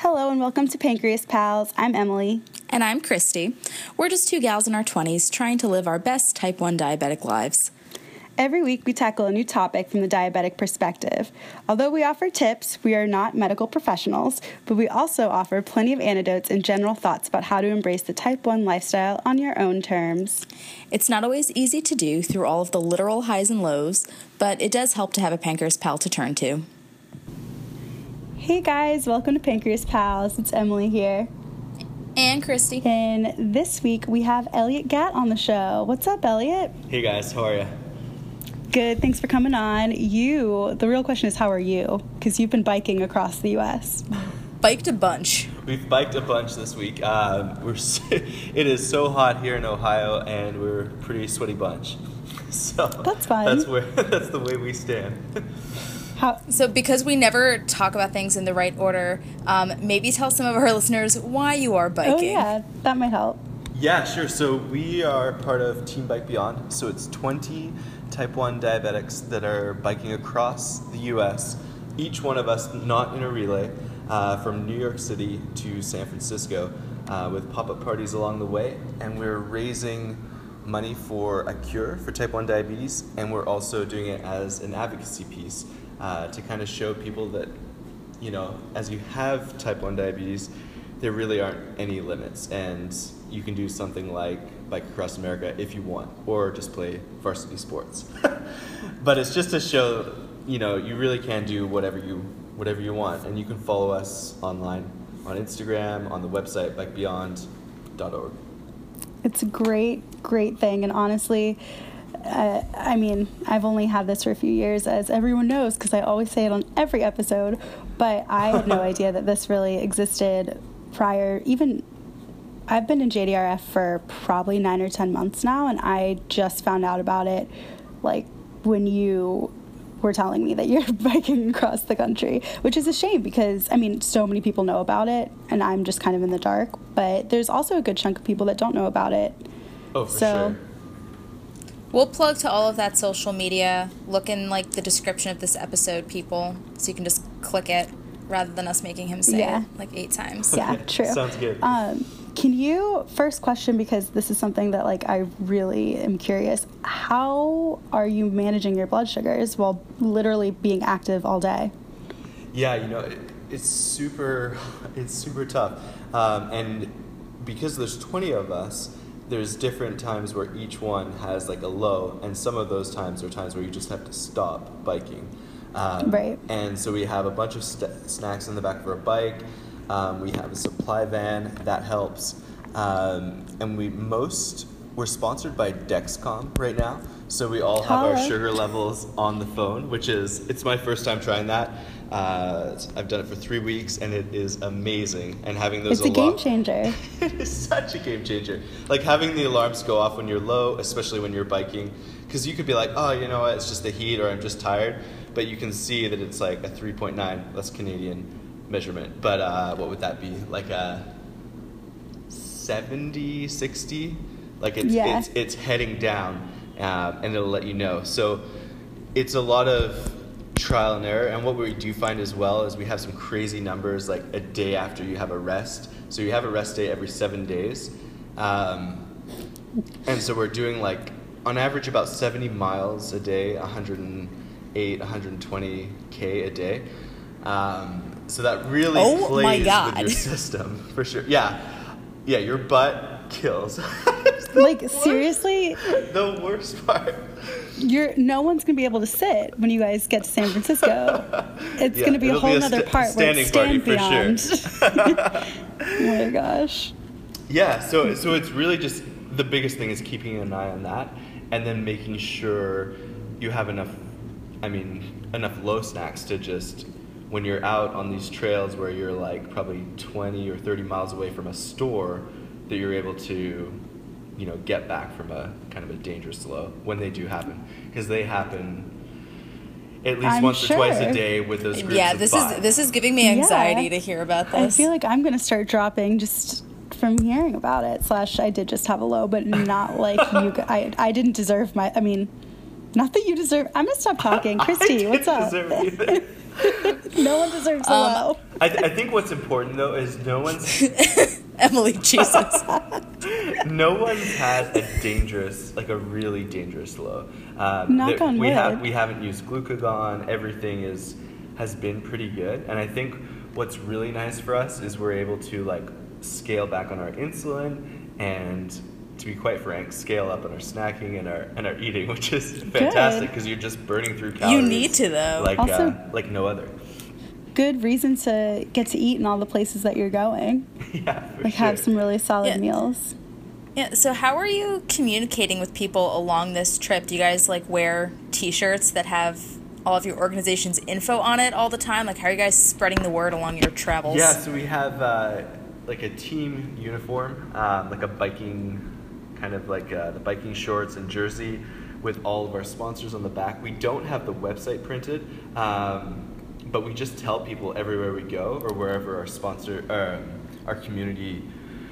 Hello and welcome to Pancreas Pals. I'm Emily. And I'm Christy. We're just two gals in our 20s trying to live our best type 1 diabetic lives. Every week we tackle a new topic from the diabetic perspective. Although we offer tips, we are not medical professionals, but we also offer plenty of anecdotes and general thoughts about how to embrace the type 1 lifestyle on your own terms. It's not always easy to do through all of the literal highs and lows, but it does help to have a Pancreas Pal to turn to. Hey guys, welcome to Pancreas Pals. It's Emily here. And Christy. And this week we have Elliot Gatt on the show. What's up, Elliot? Hey guys, how are you? Good, thanks for coming on. The real question is, how are you? Because you've been biking across the U.S. Biked a bunch. We've biked a bunch this week. It is so hot here in Ohio, and we're a pretty sweaty bunch. So that's fine. That's the way we stand. So because we never talk about things in the right order, maybe tell some of our listeners why you are biking. Oh yeah, that might help. Yeah, sure. So we are part of Team Bike Beyond. So it's 20 type 1 diabetics that are biking across the U.S., each one of us not in a relay, from New York City to San Francisco, with pop-up parties along the way. And we're raising money for a cure for type 1 diabetes, and we're also doing it as an advocacy piece to kind of show people that, you know, as you have type 1 diabetes, there really aren't any limits, and you can do something like Bike Across America if you want, or just play varsity sports. But it's just to show, you know, you really can do whatever you want, and you can follow us online on Instagram, on the website bikebeyond.org. It's a great thing, and honestly, I mean, I've only had this for a few years, as everyone knows, because I always say it on every episode, but I had no idea that this really existed prior. Even I've been in JDRF for probably 9 or 10 months now, and I just found out about it like when you were telling me that you're biking across the country, which is a shame because, I mean, so many people know about it, and I'm just kind of in the dark, but there's also a good chunk of people that don't know about it. Oh, for sure. We'll plug to all of that social media. Look in like the description of this episode, people, so you can just click it rather than us making him say it like 8 times. Yeah, true. Sounds good. Can you, first question, because this is something that like I really am curious, how are you managing your blood sugars while literally being active all day? Yeah, you know, it's super tough. And because there's 20 of us, there's different times where each one has like a low, and some of those times are times where you just have to stop biking. Right. And so we have a bunch of snacks in the back of our bike. We have a supply van that helps. And we're sponsored by Dexcom right now. So we all have our sugar levels on the phone, it's my first time trying that. I've done it for 3 weeks, and it is amazing. And having those It's a game changer. It is such a game changer. Like having the alarms go off when you're low, especially when you're biking, because you could be like, oh, you know what, it's just the heat, or I'm just tired. But you can see that it's like a 3.9, that's Canadian measurement. But what would that be? Like a 70, 60? Like it's heading down, and it'll let you know. So it's a lot of trial and error, and what we do find as well is we have some crazy numbers like a day after you have a rest. So you have a rest day every 7 days, and so we're doing like on average about 70 miles a day, 108, 120k a day. So that really plays with your system for sure. Yeah, your butt kills. Like seriously, the worst part. No one's gonna be able to sit when you guys get to San Francisco. It's gonna be a whole other part where it's stand beyond. Sure. Oh my gosh. Yeah, so it's really just the biggest thing is keeping an eye on that, and then making sure you have enough low snacks to just, when you're out on these trails where you're like probably 20 or 30 miles away from a store, that you're able to, you know, get back from a kind of a dangerous low when they do happen, because they happen at least once or twice a day with those groups of 5. This is giving me anxiety to hear about this. I feel like I'm gonna start dropping just from hearing about it. / I did just have a low, but not like you. I didn't deserve not that you deserve. I'm gonna stop talking. Christy, what's up? Deserve No one deserves a low. I think what's important though is no one's Emily, Jesus. no one's had a really dangerous low. Knock on wood. We haven't used glucagon. Everything has been pretty good, and I think what's really nice for us is we're able to like scale back on our insulin and, to be quite frank, scale up on our snacking and our eating, which is fantastic because you're just burning through calories. You need to though. Like no other. Good reason to get to eat in all the places that you're going. Yeah, for like sure. have some really solid meals. Yeah, so how are you communicating with people along this trip? Do you guys like wear t-shirts that have all of your organization's info on it all the time? Like, how are you guys spreading the word along your travels? Yeah, so we have like a team uniform, like a biking, kind of like the biking shorts and jersey with all of our sponsors on the back. We don't have the website printed, but we just tell people everywhere we go or wherever our sponsor, our community,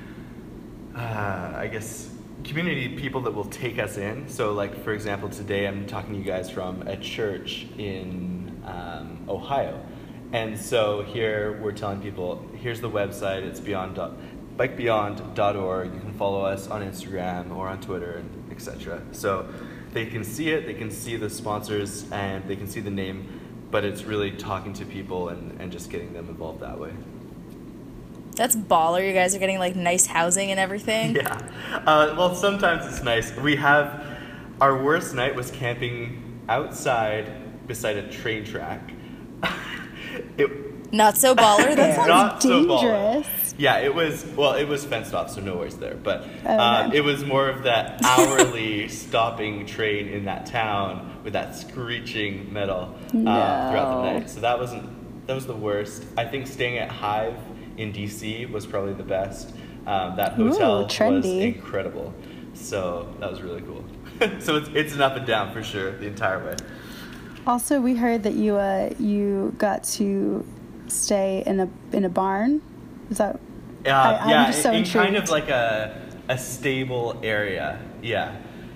community people that will take us in. So like, for example, today I'm talking to you guys from a church in Ohio. And so here we're telling people, here's the website, it's bikebeyond.org. You can follow us on Instagram or on Twitter, and etc. So they can see it, they can see the sponsors, and they can see the name, but it's really talking to people and just getting them involved that way. That's baller. You guys are getting like nice housing and everything. Yeah. Well, sometimes it's nice. Our worst night was camping outside beside a train track. Not so baller. That sounds not dangerous. So baller. Yeah, it was fenced off, so no worries there. But Okay. it was more of that hourly stopping train in that town with that screeching metal throughout the night. So that was the worst. I think staying at Hive in DC was probably the best. That hotel was incredible. So that was really cool. So it's an up and down for sure the entire way. Also, we heard that you got to stay in a barn. Is that? I'm just so in intrigued. kind of like a stable area. Yeah.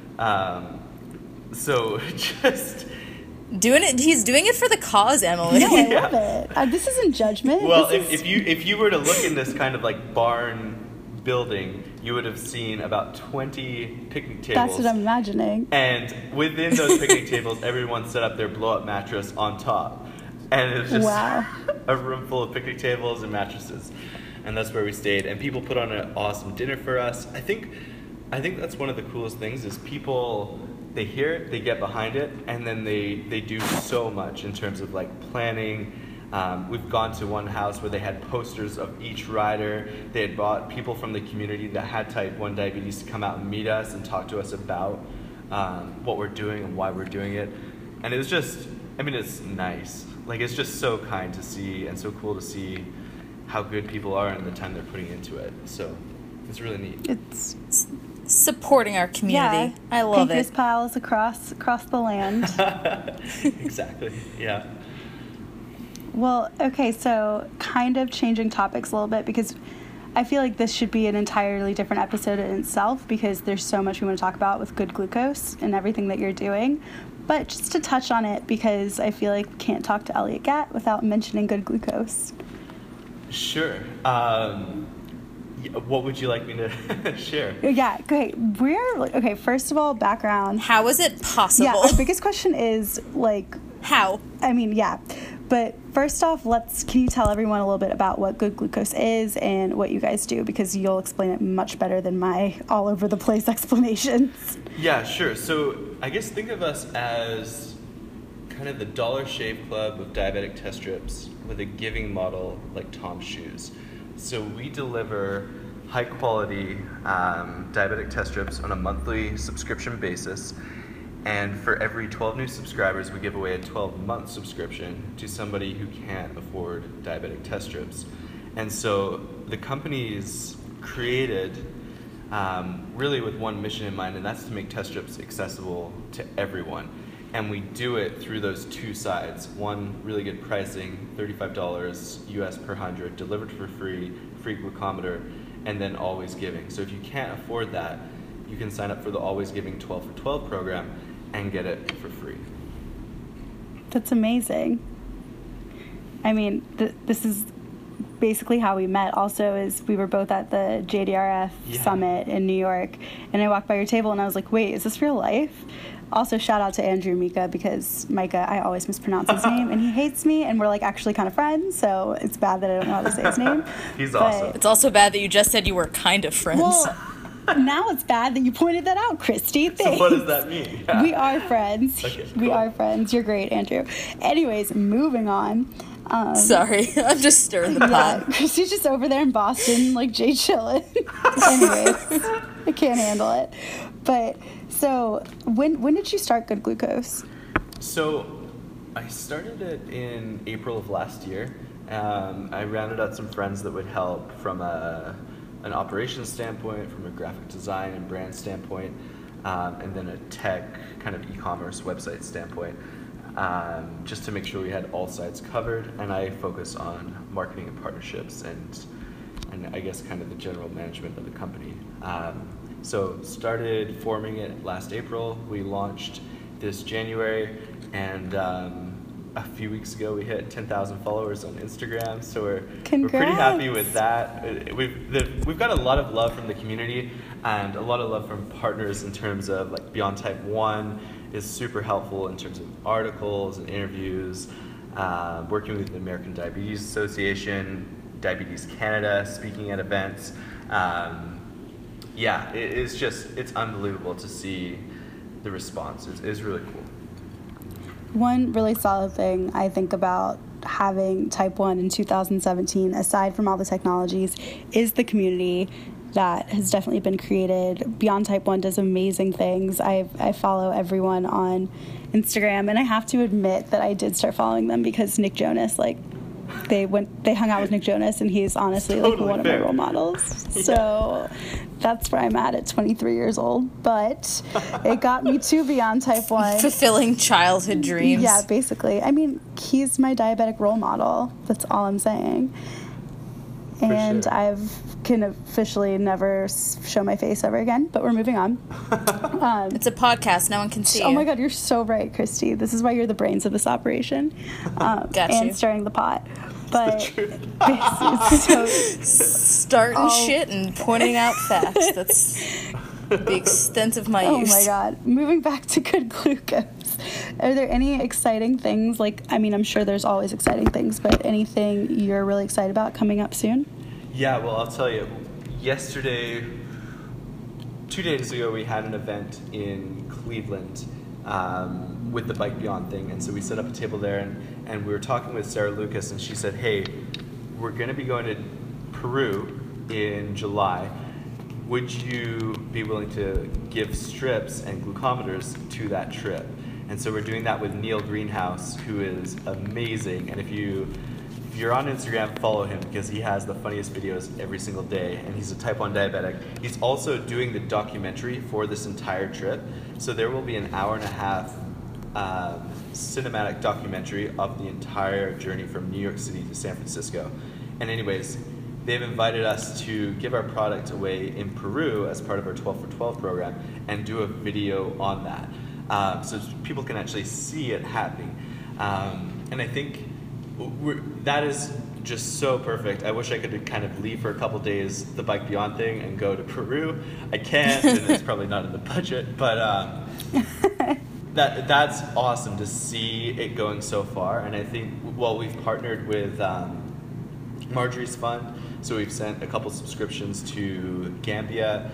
So just doing it. He's doing it for the cause, Emily. No, I love it. This isn't judgment. Well, if you were to look in this kind of like barn building, you would have seen about 20 picnic tables. That's what I'm imagining. And within those picnic tables, everyone set up their blow-up mattress on top. And it's just a room full of picnic tables and mattresses. And that's where we stayed. And people put on an awesome dinner for us. I think that's one of the coolest things is people, they hear it, they get behind it, and then they do so much in terms of like planning. We've gone to one house where they had posters of each rider. They had brought people from the community that had type 1 diabetes to come out and meet us and talk to us about what we're doing and why we're doing it. And it was just, it's nice. Like, it's just so kind to see and so cool to see how good people are and the time they're putting into it. So it's really neat. It's supporting our community. Yeah, I love Pancreas it. Pals across the land. Exactly. Yeah. Well, okay, so kind of changing topics a little bit because I feel like this should be an entirely different episode in itself because there's so much we want to talk about with Good Glucose and everything that you're doing. But just to touch on it because I feel like we can't talk to Elliot Gatt without mentioning Good Glucose. Sure. What would you like me to share? Yeah, great. Okay, first of all, background. How is it possible? Yeah, our biggest question is, like... How? Yeah. But first off, can you tell everyone a little bit about what Good Glucose is and what you guys do? Because you'll explain it much better than my all-over-the-place explanations. Yeah, sure. So I guess think of us as kind of the Dollar Shave Club of diabetic test strips with a giving model like Tom's Shoes. So we deliver high-quality diabetic test strips on a monthly subscription basis. And for every 12 new subscribers, we give away a 12-month subscription to somebody who can't afford diabetic test strips. And so the company's created really with one mission in mind, and that's to make test strips accessible to everyone. And we do it through those two sides. One, really good pricing, $35 US per 100, delivered for free glucometer, and then Always Giving. So if you can't afford that, you can sign up for the Always Giving 12 for 12 program and get it for free. That's amazing. I mean, this is basically how we met. Also, is we were both at the JDRF summit in New York, and I walked by your table and I was like, wait, is this real life? Also, shout out to Andrew Mika, because Micah, I always mispronounce his name, and he hates me, and we're like actually kind of friends, so it's bad that I don't know how to say his name. He's But- awesome. It's also bad that you just said you were kind of friends. Well, now it's bad that you pointed that out, Christy. So Thanks. what does that mean? We are friends. Okay, We cool. are friends. You're great, Andrew. Anyways, moving on. Sorry, I'm just stirring the pot. Christy's just over there in Boston, like Jay chillin'. Anyways, I can't handle it. But so, when did you start Good Glucose? So, I started it in April of last year. I rounded out some friends that would help from an operations standpoint, from a graphic design and brand standpoint, and then a tech kind of e-commerce website standpoint, just to make sure we had all sides covered. And I focus on marketing and partnerships and I guess kind of the general management of the company. So started forming it last April. We launched this January, and a few weeks ago we hit 10,000 followers on Instagram. So we're pretty happy with that. We've got a lot of love from the community and a lot of love from partners in terms of like Beyond Type 1 is super helpful in terms of articles and interviews, working with the American Diabetes Association, Diabetes Canada, speaking at events. It's unbelievable to see the response. It's really cool. One really solid thing I think about having Type 1 in 2017, aside from all the technologies, is the community that has definitely been created. Beyond Type 1 does amazing things. I follow everyone on Instagram, and I have to admit that I did start following them because Nick Jonas, they hung out with Nick Jonas, and he's honestly Totally one of fair. my role models. So that's where I'm at 23 years old. But it got me to Beyond Type 1. Fulfilling childhood dreams. Yeah, basically. I mean, he's my diabetic role model. That's all I'm saying. And sure. I can officially never show my face ever again, but we're moving on. It's a podcast. No one can see Oh you. my God, you're so right, Christy. This is why you're the brains of this operation. Got and you. stirring the pot. But truth. Starting shit and pointing out facts. That's the extent of my oh use. my God. Moving back to Good Glucose. Are there any exciting things? I'm sure there's always exciting things, but anything you're really excited about coming up soon? Yeah, well, I'll tell you. Yesterday, 2 days ago, we had an event in Cleveland with the Bike Beyond thing. And so we set up a table there, and we were talking with Sarah Lucas, and she said, hey, we're going to be going to Peru in July. Would you be willing to give strips and glucometers to that trip? And so we're doing that with Neil Greenhouse, who is amazing. And if you're on Instagram, follow him, because he has the funniest videos every single day, and he's a type 1 diabetic. He's also doing the documentary for this entire trip. So there will be an hour-and-a-half cinematic documentary of the entire journey from New York City to San Francisco. And anyways, they've invited us to give our product away in Peru as part of our 12 for 12 program and do a video on that. So people can actually see it happening. And I think that is just so perfect. I wish I could kind of leave for a couple days the Bike Beyond thing and go to Peru. I can't, and it's probably not in the budget, but that's awesome to see it going so far. And I think, we've partnered with Marjorie's Fund, so we've sent a couple subscriptions to Gambia,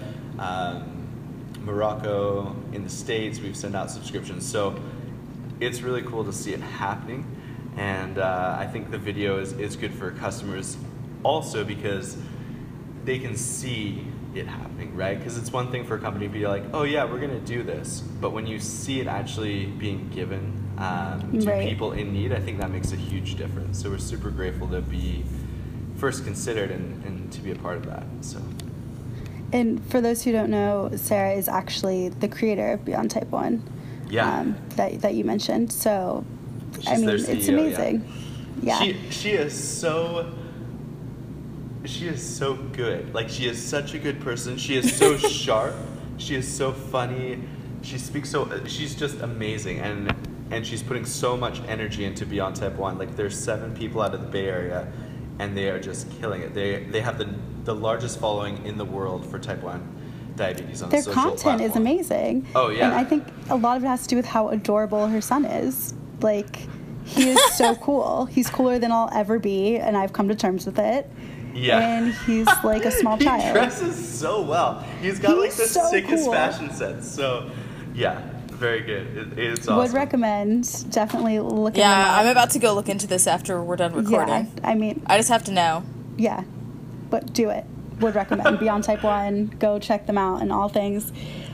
Morocco, in the States. We've sent out subscriptions, so it's really cool to see it happening. And I think the video is good for customers also because they can see it happening, right? Because it's one thing for a company to be like, oh yeah, we're gonna do this, but when you see it actually being given to Right. people in need, I think that makes a huge difference. So we're super grateful to be first considered and to be a part of that. So. And for those who don't know, Sarah is actually the creator of Beyond Type 1. Yeah. That you mentioned. So, She's their it's CEO, amazing. Yeah. She is so good. Like, she is such a good person. She is so sharp. She is so funny. She's just amazing. And and she's putting so much energy into Beyond Type 1. Like, there's 7 people out of the Bay Area, and they are just killing it. They have the largest following in the world for Type 1 diabetes on Their social content platform. is amazing. Oh, yeah. And I think a lot of it has to do with how adorable her son is. Like, he is so cool. He's cooler than I'll ever be, and I've come to terms with it. Yeah. And he's like a small He child. dresses so well. He's got like the He's so sickest cool. fashion sense. So, yeah, very good. It's awesome. Would recommend definitely looking them Yeah, up. I'm about to go look into this after we're done recording. Yeah, I mean, I just have to know. yeah, but do it. Would recommend Beyond Type 1. Go check them out and all things.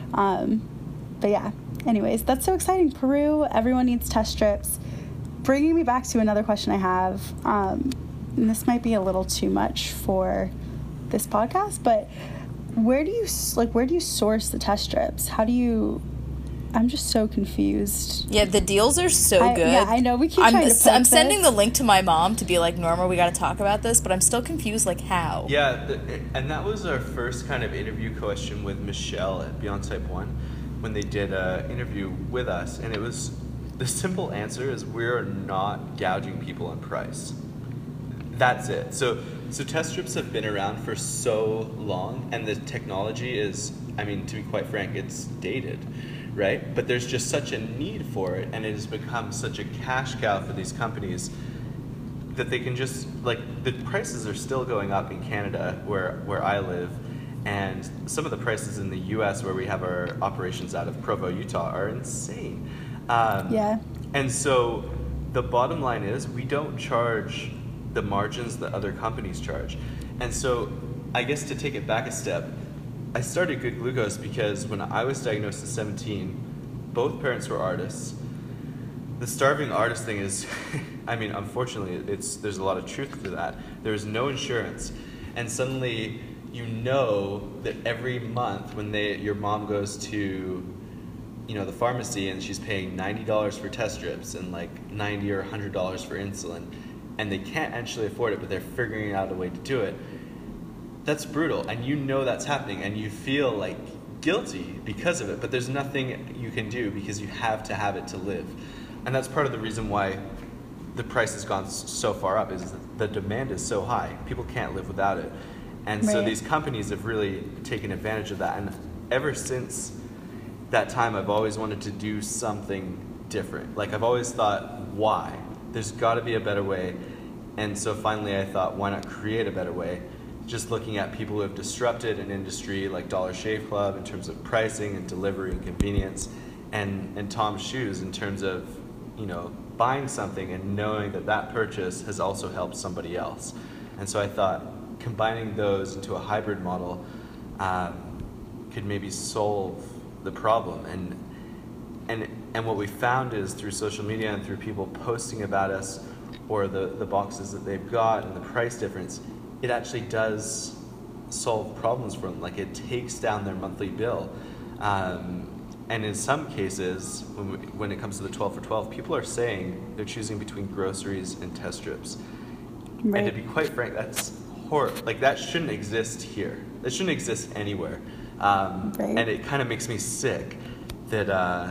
But yeah, anyways, that's so exciting. Peru, everyone needs test strips. Bringing me back to another question I have, and this might be a little too much for this podcast, but where do you source the test strips? How do you? I'm just so confused. Yeah, the deals are so good. Yeah, I know. We keep trying to poke I'm sending this. the link to my mom to be like, Norma, we got to talk about this, but I'm still confused, like, how? Yeah, and that was our first kind of interview question with Michelle at Beyond Type 1 when they did an interview with us, and it was, the simple answer is we're not gouging people on price. That's it. So test strips have been around for so long, and the technology is, I mean, to be quite frank, it's dated, right? But there's just such a need for it, and it has become such a cash cow for these companies that they can just, like, the prices are still going up in Canada, where I live, and some of the prices in the US, where we have our operations out of Provo, Utah, are insane. Yeah. And so the bottom line is we don't charge the margins that other companies charge. And so I guess to take it back a step, I started Good Glucose because when I was diagnosed at 17, both parents were artists. The starving artist thing is, I mean, unfortunately, there's a lot of truth to that. There's no insurance. And suddenly you know that every month when your mom goes to, you know, the pharmacy and she's paying $90 for test strips and like $90 or $100 for insulin, and they can't actually afford it, but they're figuring out a way to do it. That's brutal, and you know that's happening, and you feel like guilty because of it, but there's nothing you can do because you have to have it to live. And that's part of the reason why the price has gone so far up, is that the demand is so high. People can't live without it. And so Right. these companies have really taken advantage of that, and ever since that time, I've always wanted to do something different. Like, I've always thought, why? There's got to be a better way. And so finally I thought, why not create a better way? Just looking at people who have disrupted an industry like Dollar Shave Club in terms of pricing and delivery and convenience, and Tom's Shoes in terms of, you know, buying something and knowing that that purchase has also helped somebody else. And so I thought combining those into a hybrid model could maybe solve the problem. And what we found is through social media and through people posting about us or the boxes that they've got and the price difference, it actually does solve problems for them. Like, it takes down their monthly bill. And in some cases, when it comes to the 12 for 12, people are saying they're choosing between groceries and test strips. Right. And to be quite frank, that's horrible. Like, that shouldn't exist here. That shouldn't exist anywhere. Right. And it kind of makes me sick that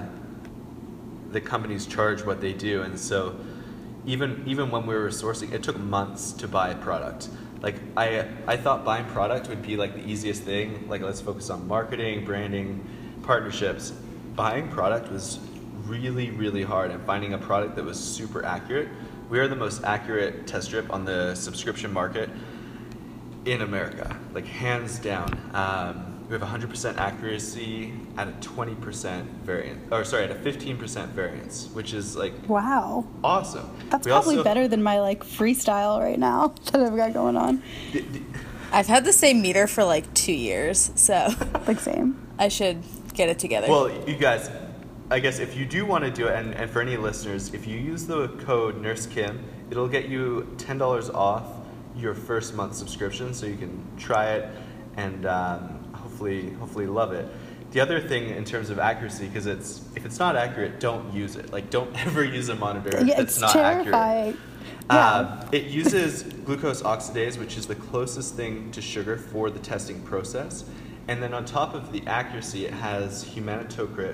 the companies charge what they do. And so even when we were sourcing, it took months to buy a product. Like, I thought buying product would be like the easiest thing. Like, let's focus on marketing, branding, partnerships. Buying product was really, really hard, and finding a product that was super accurate. We are the most accurate test strip on the subscription market in America, like hands down. We have 100% accuracy at a 20% variance, or sorry, at a 15% variance, which is like Wow. awesome. That's We probably also- better than my like freestyle right now that I've got going on. I've had the same meter for like 2 years, so Like same. I should get it together. Well, you guys, I guess if you do want to do it, and for any listeners, if you use the code NurseKim, it'll get you $10 off your first month subscription, so you can try it and hopefully love it. The other thing in terms of accuracy, because if it's not accurate, don't use it. Like, don't ever use a monitor Yeah, that's it's not terrifying. accurate. It uses glucose oxidase, which is the closest thing to sugar for the testing process. And then on top of the accuracy, it has hematocrit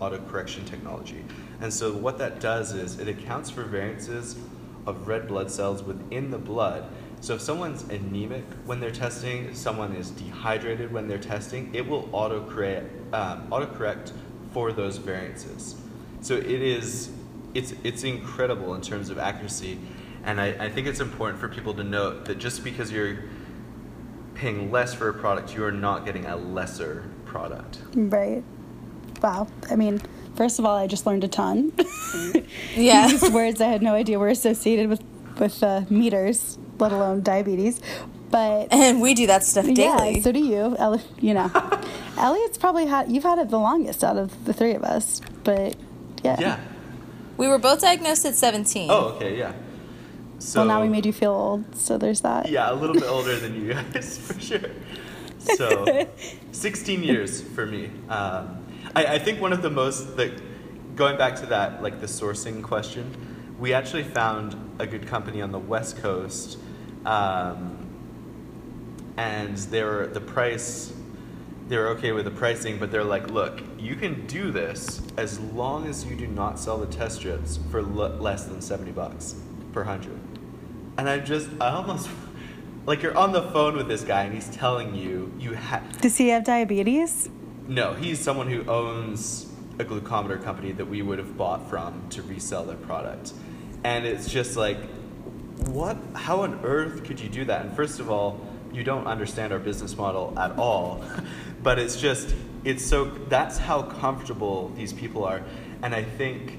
autocorrection technology. And so what that does is it accounts for variances of red blood cells within the blood. So if someone's anemic when they're testing, if someone is dehydrated when they're testing, it will autocorrect for those variances. So it's incredible in terms of accuracy. And I think it's important for people to note that just because you're paying less for a product, you are not getting a lesser product. Right. Wow. I mean, first of all, I just learned a ton. Yeah. These words I had no idea were associated with meters, let alone diabetes. But And we do that stuff daily. yeah, so do you. Elliot's probably you've had it the longest out of the three of us. But yeah. Yeah. We were both diagnosed at 17. Oh, okay, yeah. So, Well, now we made you feel old, so there's that. Yeah, a little bit older than you guys, for sure. So, 16 years for me. I think one of the most, going back to that, like the sourcing question, we actually found a good company on the West Coast, and they were okay with the pricing, but they're like, look, you can do this as long as you do not sell the test strips for less than $70 per 100. And I almost, like, you're on the phone with this guy and he's telling you Does he have diabetes? No, he's someone who owns a glucometer company that we would have bought from to resell their product. And it's just like, how on earth could you do that? And first of all, you don't understand our business model at all. But that's how comfortable these people are. And I think,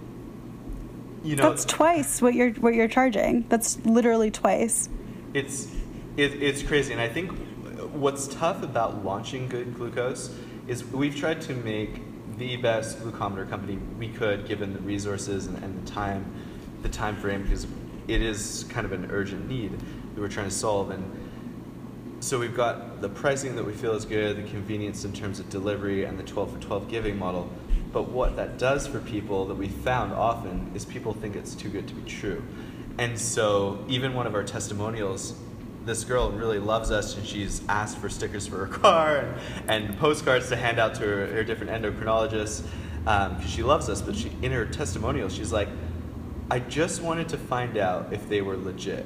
that's twice what you're charging. That's literally twice. It's crazy. And I think what's tough about launching Good Glucose is we've tried to make the best glucometer company we could, given the resources and the time frame, because it is kind of an urgent need that we're trying to solve. And so we've got the pricing that we feel is good, the convenience in terms of delivery, and the 12 for 12 giving model. But what that does for people that we found often is people think it's too good to be true. And so even one of our testimonials, this girl really loves us, and she's asked for stickers for her car and postcards to hand out to her different endocrinologists because she loves us. But in her testimonial, she's like, I just wanted to find out if they were legit.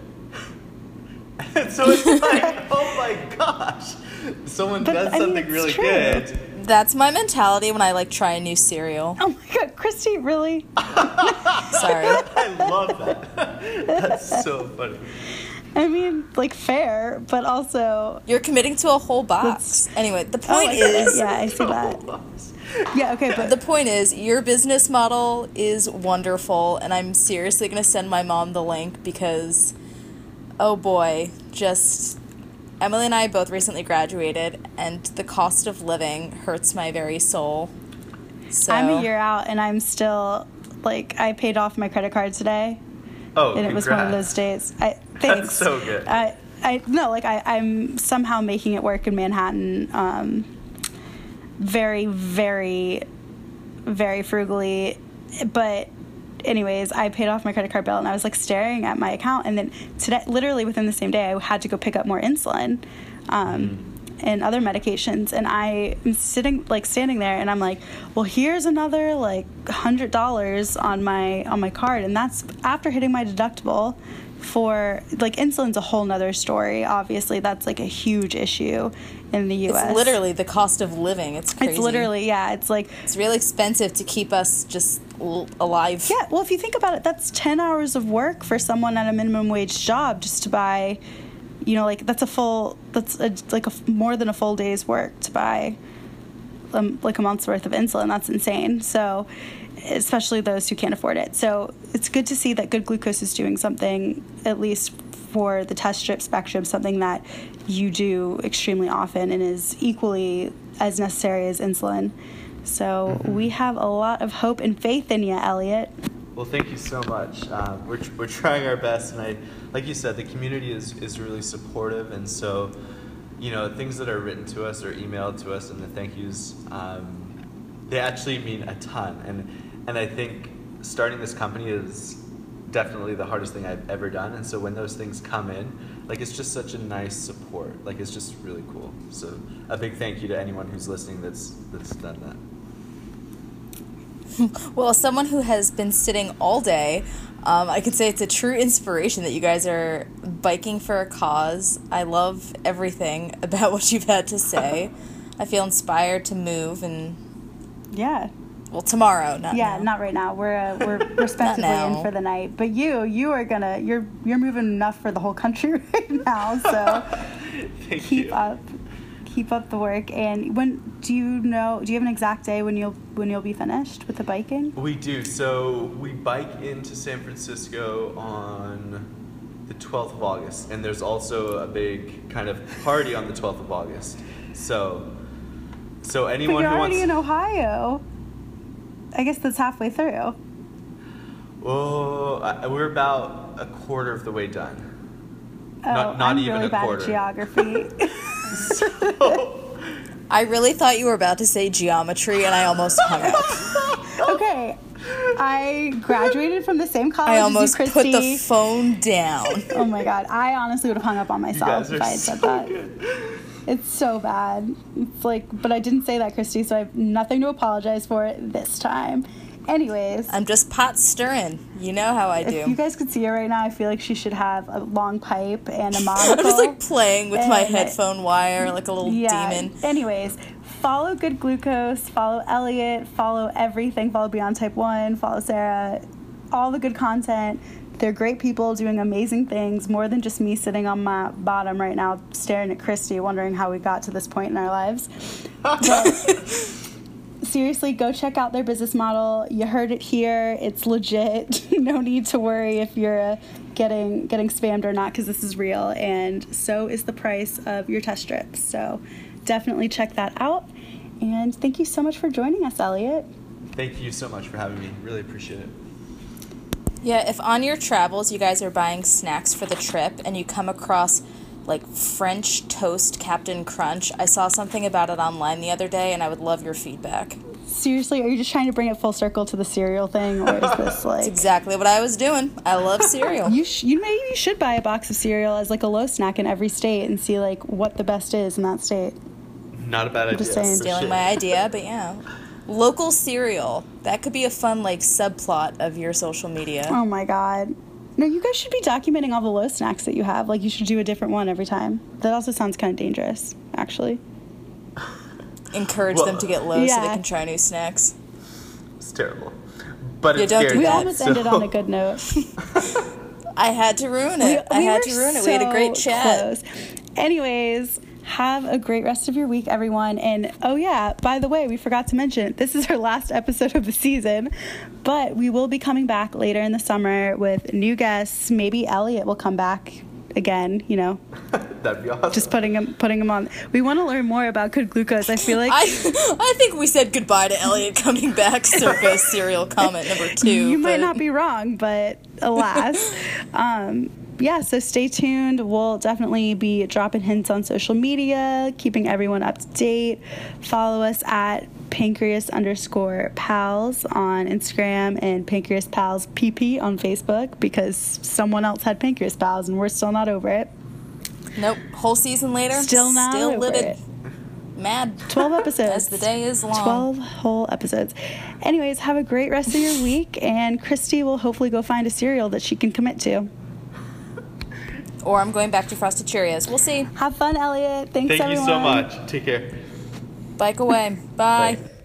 And so it's like, oh my gosh, someone does something really true. good. That's my mentality when I try a new cereal. Oh my God, Christy, really? Sorry. I love that. That's so funny. I mean, fair, but also... You're committing to a whole box. Anyway, the point is... Yeah, I see that. Yeah, okay, but... The point is, your business model is wonderful, and I'm seriously going to send my mom the link because, oh boy, Emily and I both recently graduated, and the cost of living hurts my very soul. So I'm a year out, and I'm still, I paid off my credit card today. Oh, and it was one of those days. Thanks. That's so good. I'm somehow making it work in Manhattan, very, very, very frugally. But anyways, I paid off my credit card bill, and I was staring at my account, and then today, literally within the same day, I had to go pick up more insulin and other medications, and I am standing there, and I'm like, well, here's another $100 on my card, and that's after hitting my deductible. For insulin's a whole nother story. Obviously, that's a huge issue in the U.S. It's literally the cost of living. It's crazy. It's literally, yeah. It's it's really expensive to keep us just alive. Yeah. Well, if you think about it, that's 10 hours of work for someone at a minimum wage job just to buy. That's more than a full day's work to buy a month's worth of insulin. That's insane. So, especially those who can't afford it. So it's good to see that Good Glucose is doing something, at least for the test strip spectrum, something that you do extremely often and is equally as necessary as insulin. So we have a lot of hope and faith in you, Elliot. Well, thank you so much. We're trying our best, and like you said, the community is really supportive, and so, things that are written to us or emailed to us and the thank yous, they actually mean a ton. And I think starting this company is definitely the hardest thing I've ever done, and so when those things come in, it's just such a nice support. It's just really cool. So a big thank you to anyone who's listening that's done that. Well, as someone who has been sitting all day, I can say it's a true inspiration that you guys are biking for a cause. I love everything about what you've had to say. I feel inspired to move and, Yeah. well, tomorrow, not Yeah, now. not right now. We're respectively now. in for the night. But you're moving enough for the whole country right now. So Thank keep you. up the work. And do you have an exact day when you'll be finished with the biking? We do. So we bike into San Francisco on the 12th of August, and there's also a big kind of party on the 12th of August. So But anyone you're who already wants, in Ohio. I guess that's halfway through. we're about a quarter of the way done. Oh, Not I'm even really a bad quarter. at geography. I really thought you were about to say geometry, and I almost hung up. Okay, I graduated from the same college I as almost you, Christy. put the phone down. Oh my god, I honestly would have hung up on You myself guys if are I had so said that. good. It's so bad. It's like, but I didn't say that, Christy, so I have nothing to apologize for this time. Anyways, I'm just pot stirring. You know how I if do. you guys could see her right now, I feel like she should have a long pipe and a monocle. I'm just like playing with my And- headphone wire like a little demon. Anyways, follow Good Glucose, follow Elliot, follow everything, follow Beyond Type 1, follow Sarah, all the good content. They're great people doing amazing things, more than just me sitting on my bottom right now staring at Christy, wondering how we got to this point in our lives. But seriously, go check out their business model. You heard it here. It's legit. No need to worry if you're getting spammed or not, because this is real, and so is the price of your test strips. So definitely check that out. And thank you so much for joining us, Elliot. Thank you so much for having me. Really appreciate it. Yeah, if on your travels you guys are buying snacks for the trip and you come across like French toast Captain Crunch, I saw something about it online the other day and I would love your feedback. Seriously, are you just trying to bring it full circle to the cereal thing, or is this That's like... exactly what I was doing. I love cereal. You maybe you should buy a box of cereal as like a low snack in every state and see like what the best is in that state. Not a bad idea. just saying. for Stealing sure. my idea, but yeah. Local cereal. That could be a fun like subplot of your social media. Oh my god. No, you guys should be documenting all the low snacks that you have. Like, you should do a different one every time. That also sounds kind of dangerous, actually. Encourage Well, them to get low so yeah. they can try new snacks. It's terrible. But Yeah, it's don't do guaranteed, We that. almost so- ended on a good note. I had to ruin it. I had were to ruin it. We had a great so chat. close. Anyways, have a great rest of your week, everyone. And oh yeah, by the way, we forgot to mention, this is our last episode of the season, but we will be coming back later in the summer with new guests. Maybe Elliot will come back again, you know, That'd be awesome. just putting him on. We want to learn more about Good Glucose. I feel like I think we said goodbye to Elliot coming back circa serial comment number 2. you might but- not be wrong, but alas. Yeah, so stay tuned. We'll definitely be dropping hints on social media, keeping everyone up to date. Follow us at pancreas_pals on Instagram and Pancreas Pals PP on Facebook, because someone else had Pancreas Pals and we're still not over it. Nope. Whole season later. Still not over livid. it. Mad. 12 episodes. As the day is long. 12 whole episodes. Anyways, have a great rest of your week, and Christy will hopefully go find a cereal that she can commit to. Or I'm going back to Frosted Cheerios. We'll see. Have fun, Elliot. Thanks, Thank everyone. you so much. Take care. Bike away. Bye. Bye.